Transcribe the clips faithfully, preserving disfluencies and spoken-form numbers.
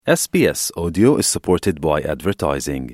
S B S Audio is supported by advertising.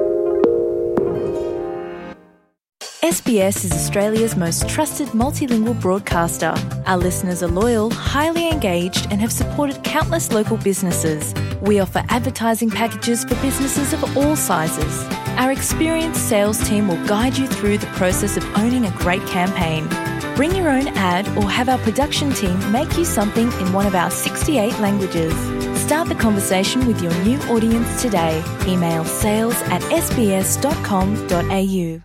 S B S is Australia's most trusted multilingual broadcaster. Our listeners are loyal, highly engaged, and have supported countless local businesses. We offer advertising packages for businesses of all sizes. Our experienced sales team will guide you through the process of owning a great campaign. Bring your own ad or have our production team make you something in one of our sixty-eight languages. Start the conversation with your new audience today. Email sales at s b s dot com dot a u.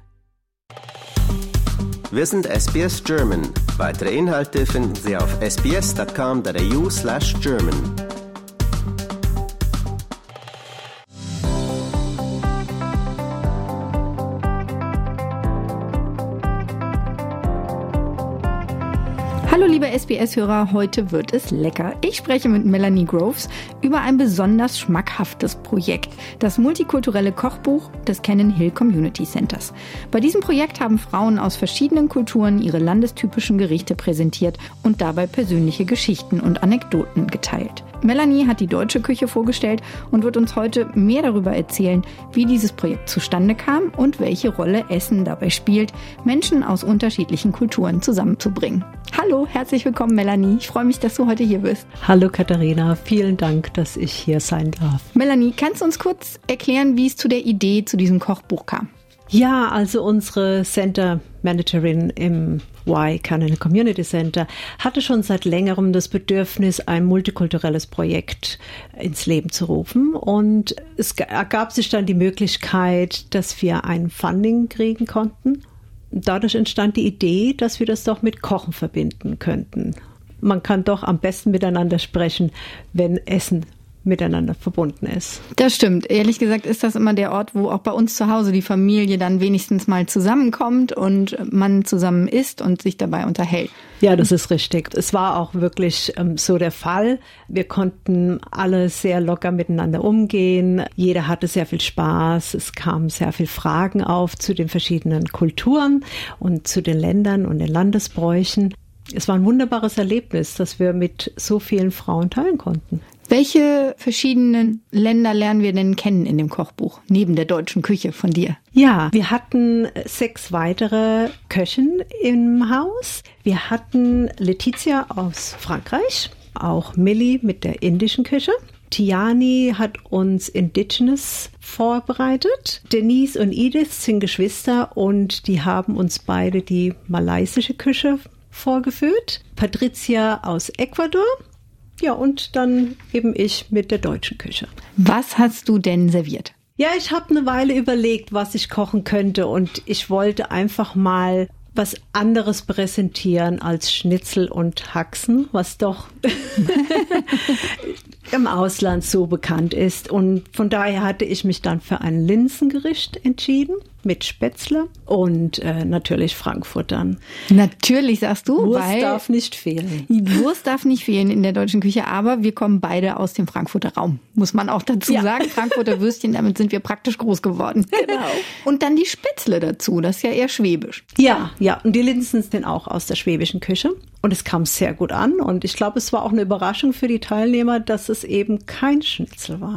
Wir sind S B S German. Weitere Inhalte finden Sie auf s b s dot com dot a u slash German. Hallo liebe S B S-Hörer, heute wird es lecker. Ich spreche mit Melanie Groves über ein besonders schmackhaftes Projekt, das multikulturelle Kochbuch des Cannon Hill Community Centers. Bei diesem Projekt haben Frauen aus verschiedenen Kulturen ihre landestypischen Gerichte präsentiert und dabei persönliche Geschichten und Anekdoten geteilt. Melanie hat die deutsche Küche vorgestellt und wird uns heute mehr darüber erzählen, wie dieses Projekt zustande kam und welche Rolle Essen dabei spielt, Menschen aus unterschiedlichen Kulturen zusammenzubringen. Hallo, herzlich willkommen Melanie. Ich freue mich, dass du heute hier bist. Hallo Katharina, vielen Dank, dass ich hier sein darf. Melanie, kannst du uns kurz erklären, wie es zu der Idee zu diesem Kochbuch kam? Ja, also unsere Center Managerin im Y Cannon Community Center hatte schon seit längerem das Bedürfnis, ein multikulturelles Projekt ins Leben zu rufen. Und es ergab sich dann die Möglichkeit, dass wir ein Funding kriegen konnten. Dadurch entstand die Idee, dass wir das doch mit Kochen verbinden könnten. Man kann doch am besten miteinander sprechen, wenn Essen miteinander verbunden ist. Das stimmt. Ehrlich gesagt ist das immer der Ort, wo auch bei uns zu Hause die Familie dann wenigstens mal zusammenkommt und man zusammen isst und sich dabei unterhält. Ja, das ist richtig. Es war auch wirklich ähm, so der Fall. Wir konnten alle sehr locker miteinander umgehen. Jeder hatte sehr viel Spaß. Es kamen sehr viele Fragen auf zu den verschiedenen Kulturen und zu den Ländern und den Landesbräuchen. Es war ein wunderbares Erlebnis, das wir mit so vielen Frauen teilen konnten. Welche verschiedenen Länder lernen wir denn kennen in dem Kochbuch, neben der deutschen Küche von dir? Ja, wir hatten sechs weitere Köchinnen im Haus. Wir hatten Letizia aus Frankreich, auch Millie mit der indischen Küche. Tiani hat uns Indigenous vorbereitet. Denise und Edith sind Geschwister und die haben uns beide die malaysische Küche vorgeführt. Patricia aus Ecuador. Ja, und dann eben ich mit der deutschen Küche. Was hast du denn serviert? Ja, ich habe eine Weile überlegt, was ich kochen könnte und ich wollte einfach mal was anderes präsentieren als Schnitzel und Haxen, was doch im Ausland so bekannt ist. Und von daher hatte ich mich dann für ein Linsengericht entschieden mit Spätzle und äh, natürlich Frankfurtern. Natürlich, sagst du. Wurst weil darf nicht fehlen. Wurst darf nicht fehlen in der deutschen Küche, aber wir kommen beide aus dem Frankfurter Raum, muss man auch dazu ja. sagen. Frankfurter Würstchen, damit sind wir praktisch groß geworden. Genau. Und dann die Spätzle dazu, das ist ja eher schwäbisch. Ja, ja, und die Linsen sind auch aus der schwäbischen Küche. Und es kam sehr gut an und ich glaube, es war auch eine Überraschung für die Teilnehmer, dass es eben kein Schnitzel war.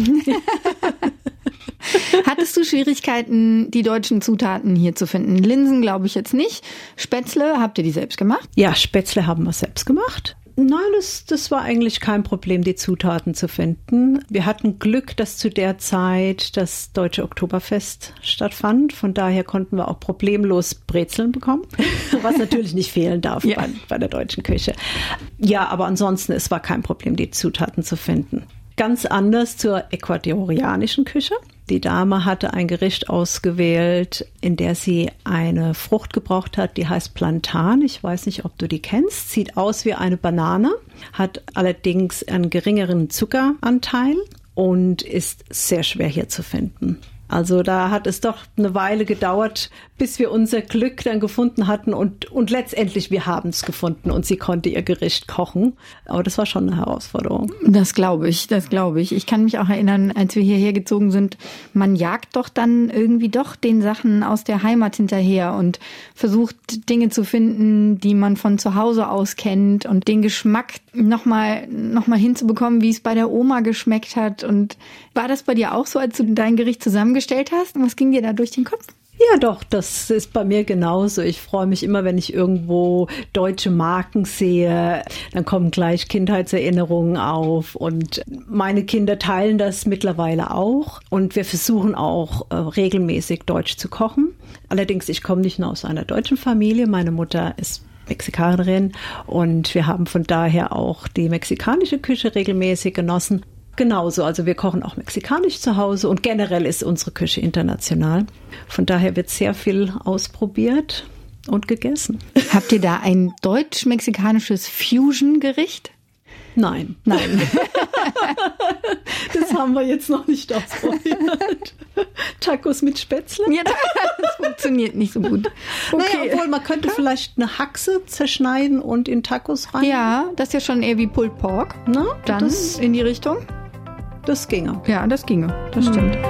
Hattest du Schwierigkeiten, die deutschen Zutaten hier zu finden? Linsen glaube ich jetzt nicht. Spätzle, habt ihr die selbst gemacht? Ja, Spätzle haben wir selbst gemacht. Nein, das, das war eigentlich kein Problem, die Zutaten zu finden. Wir hatten Glück, dass zu der Zeit das Deutsche Oktoberfest stattfand. Von daher konnten wir auch problemlos Brezeln bekommen, was natürlich nicht fehlen darf ja. bei, bei der deutschen Küche. Ja, aber ansonsten, es war kein Problem, die Zutaten zu finden. Ganz anders zur ecuadorianischen Küche. Die Dame hatte ein Gericht ausgewählt, in der sie eine Frucht gebraucht hat, die heißt Plantain. Ich weiß nicht, ob du die kennst. Sieht aus wie eine Banane, hat allerdings einen geringeren Zuckeranteil und ist sehr schwer hier zu finden. Also da hat es doch eine Weile gedauert, bis wir unser Glück dann gefunden hatten und, und letztendlich wir haben es gefunden und sie konnte ihr Gericht kochen. Aber das war schon eine Herausforderung. Das glaube ich, das glaube ich. Ich kann mich auch erinnern, als wir hierher gezogen sind, man jagt doch dann irgendwie doch den Sachen aus der Heimat hinterher und versucht Dinge zu finden, die man von zu Hause aus kennt und den Geschmack nochmal noch mal hinzubekommen, wie es bei der Oma geschmeckt hat. Und war das bei dir auch so, als du dein Gericht zusammengestellt hast? Und was ging dir da durch den Kopf? Ja, doch, das ist bei mir genauso. Ich freue mich immer, wenn ich irgendwo deutsche Marken sehe. Dann kommen gleich Kindheitserinnerungen auf und meine Kinder teilen das mittlerweile auch. Und wir versuchen auch äh, regelmäßig deutsch zu kochen. Allerdings, ich komme nicht nur aus einer deutschen Familie. Meine Mutter ist Mexikanerin und wir haben von daher auch die mexikanische Küche regelmäßig genossen. Genauso, also wir kochen auch mexikanisch zu Hause und generell ist unsere Küche international. Von daher wird sehr viel ausprobiert und gegessen. Habt ihr da ein deutsch-mexikanisches Fusion-Gericht? Nein. Nein. Das haben wir jetzt noch nicht ausprobiert. Tacos mit Spätzle? Ja, das funktioniert nicht so gut. Okay. Naja, obwohl man könnte vielleicht eine Haxe zerschneiden und in Tacos rein. Ja, das ist ja schon eher wie Pulled Pork. Na, dann das, in die Richtung? Das ginge. Ja, das ginge. Das hm. stimmt.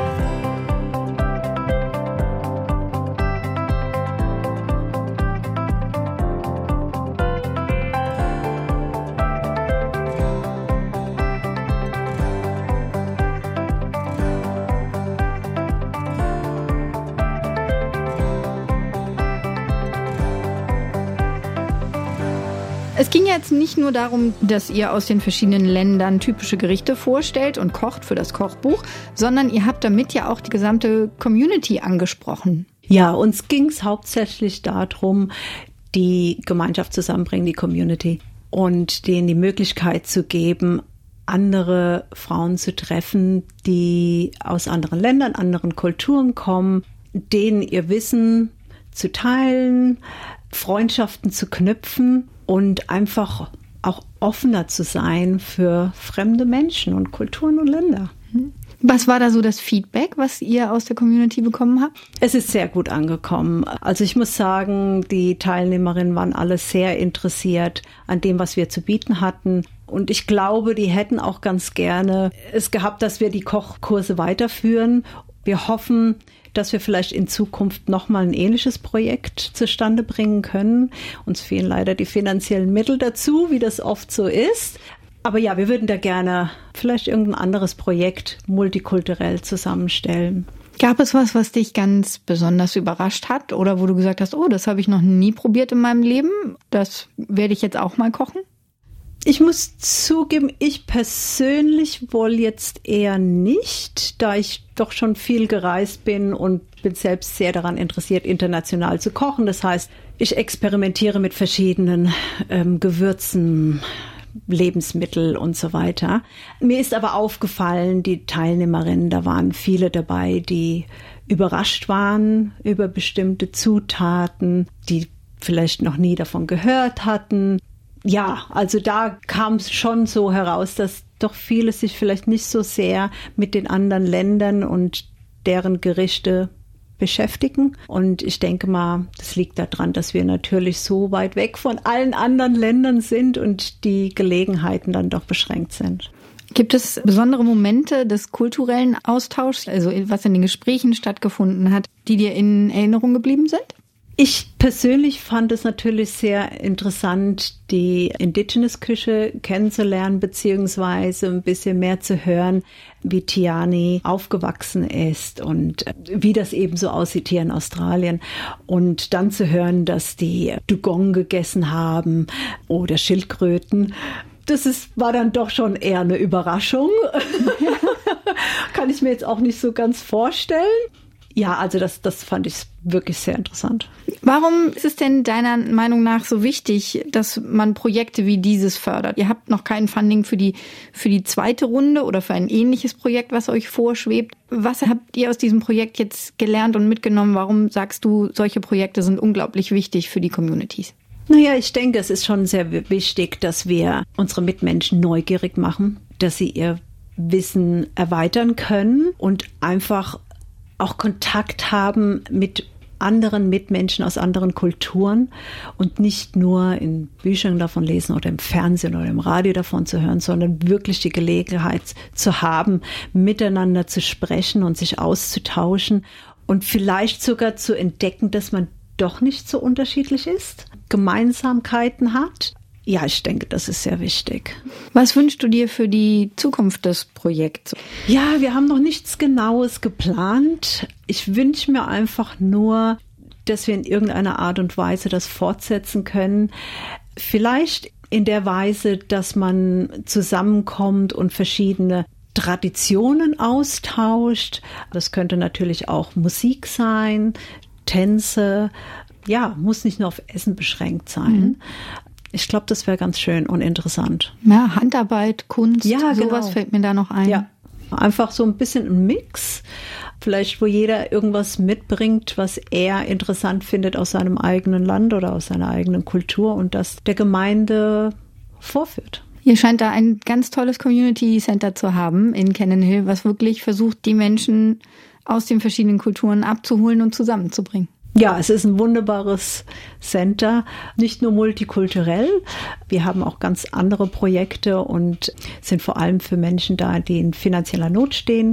Es ging jetzt nicht nur darum, dass ihr aus den verschiedenen Ländern typische Gerichte vorstellt und kocht für das Kochbuch, sondern ihr habt damit ja auch die gesamte Community angesprochen. Ja, uns ging es hauptsächlich darum, die Gemeinschaft zusammenbringen, die Community und denen die Möglichkeit zu geben, andere Frauen zu treffen, die aus anderen Ländern, anderen Kulturen kommen, denen ihr Wissen zu teilen, Freundschaften zu knüpfen und einfach auch offener zu sein für fremde Menschen und Kulturen und Länder. Was war da so das Feedback, was ihr aus der Community bekommen habt? Es ist sehr gut angekommen. Also ich muss sagen, die Teilnehmerinnen waren alle sehr interessiert an dem, was wir zu bieten hatten. Und ich glaube, die hätten auch ganz gerne es gehabt, dass wir die Kochkurse weiterführen. Wir hoffen, dass wir vielleicht in Zukunft nochmal ein ähnliches Projekt zustande bringen können. Uns fehlen leider die finanziellen Mittel dazu, wie das oft so ist. Aber ja, wir würden da gerne vielleicht irgendein anderes Projekt multikulturell zusammenstellen. Gab es was, was dich ganz besonders überrascht hat oder wo du gesagt hast, oh, das habe ich noch nie probiert in meinem Leben, das werde ich jetzt auch mal kochen? Ich muss zugeben, ich persönlich wohl jetzt eher nicht, da ich doch schon viel gereist bin und bin selbst sehr daran interessiert, international zu kochen. Das heißt, ich experimentiere mit verschiedenen ähm, Gewürzen, Lebensmittel und so weiter. Mir ist aber aufgefallen, die Teilnehmerinnen, da waren viele dabei, die überrascht waren über bestimmte Zutaten, die vielleicht noch nie davon gehört hatten. Ja, also da kam es schon so heraus, dass doch viele sich vielleicht nicht so sehr mit den anderen Ländern und deren Gerichte beschäftigen. Und ich denke mal, das liegt daran, dass wir natürlich so weit weg von allen anderen Ländern sind und die Gelegenheiten dann doch beschränkt sind. Gibt es besondere Momente des kulturellen Austauschs, also was in den Gesprächen stattgefunden hat, die dir in Erinnerung geblieben sind? Ich persönlich fand es natürlich sehr interessant, die Indigenous-Küche kennenzulernen, beziehungsweise ein bisschen mehr zu hören, wie Tiani aufgewachsen ist und wie das eben so aussieht hier in Australien. Und dann zu hören, dass die Dugong gegessen haben oder Schildkröten. Das ist, war dann doch schon eher eine Überraschung. Kann ich mir jetzt auch nicht so ganz vorstellen. Ja, also das, das fand ich wirklich sehr interessant. Warum ist es denn deiner Meinung nach so wichtig, dass man Projekte wie dieses fördert? Ihr habt noch kein Funding für die, für die zweite Runde oder für ein ähnliches Projekt, was euch vorschwebt. Was habt ihr aus diesem Projekt jetzt gelernt und mitgenommen? Warum sagst du, solche Projekte sind unglaublich wichtig für die Communities? Naja, ich denke, es ist schon sehr wichtig, dass wir unsere Mitmenschen neugierig machen, dass sie ihr Wissen erweitern können und einfach auch Kontakt haben mit anderen Mitmenschen aus anderen Kulturen und nicht nur in Büchern davon lesen oder im Fernsehen oder im Radio davon zu hören, sondern wirklich die Gelegenheit zu haben, miteinander zu sprechen und sich auszutauschen und vielleicht sogar zu entdecken, dass man doch nicht so unterschiedlich ist, Gemeinsamkeiten hat. Ja, ich denke, das ist sehr wichtig. Was wünschst du dir für die Zukunft des Projekts? Ja, wir haben noch nichts Genaues geplant. Ich wünsche mir einfach nur, dass wir in irgendeiner Art und Weise das fortsetzen können. Vielleicht in der Weise, dass man zusammenkommt und verschiedene Traditionen austauscht. Das könnte natürlich auch Musik sein, Tänze. Ja, muss nicht nur auf Essen beschränkt sein. Mhm. Ich glaube, das wäre ganz schön und interessant. Ja, Handarbeit, Kunst, ja, sowas genau. fällt mir da noch ein. Ja, einfach so ein bisschen ein Mix. Vielleicht, wo jeder irgendwas mitbringt, was er interessant findet aus seinem eigenen Land oder aus seiner eigenen Kultur und das der Gemeinde vorführt. Ihr scheint da ein ganz tolles Community Center zu haben in Cannon Hill, was wirklich versucht, die Menschen aus den verschiedenen Kulturen abzuholen und zusammenzubringen. Ja, es ist ein wunderbares Center, nicht nur multikulturell. Wir haben auch ganz andere Projekte und sind vor allem für Menschen da, die in finanzieller Not stehen.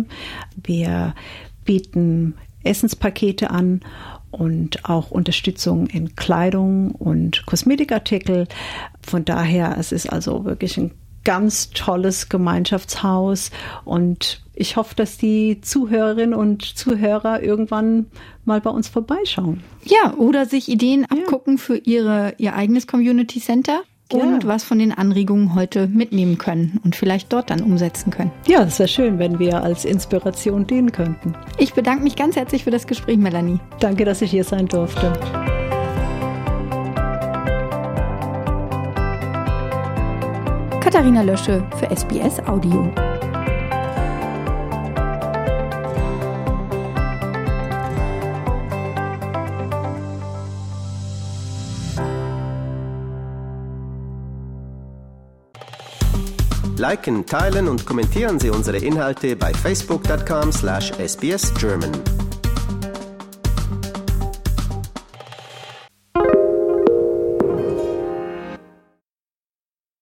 Wir bieten Essenspakete an und auch Unterstützung in Kleidung und Kosmetikartikel. Von daher, es ist also wirklich ein ganz tolles Gemeinschaftshaus und ich hoffe, dass die Zuhörerinnen und Zuhörer irgendwann mal bei uns vorbeischauen. Ja, oder sich Ideen ja. abgucken für ihre, ihr eigenes Community Center und ja. was von den Anregungen heute mitnehmen können und vielleicht dort dann umsetzen können. Ja, das wäre schön, wenn wir als Inspiration dienen könnten. Ich bedanke mich ganz herzlich für das Gespräch, Melanie. Danke, dass ich hier sein durfte. Katharina Lösche für S B S Audio. Liken, teilen und kommentieren Sie unsere Inhalte bei facebook dot com slash S B S German.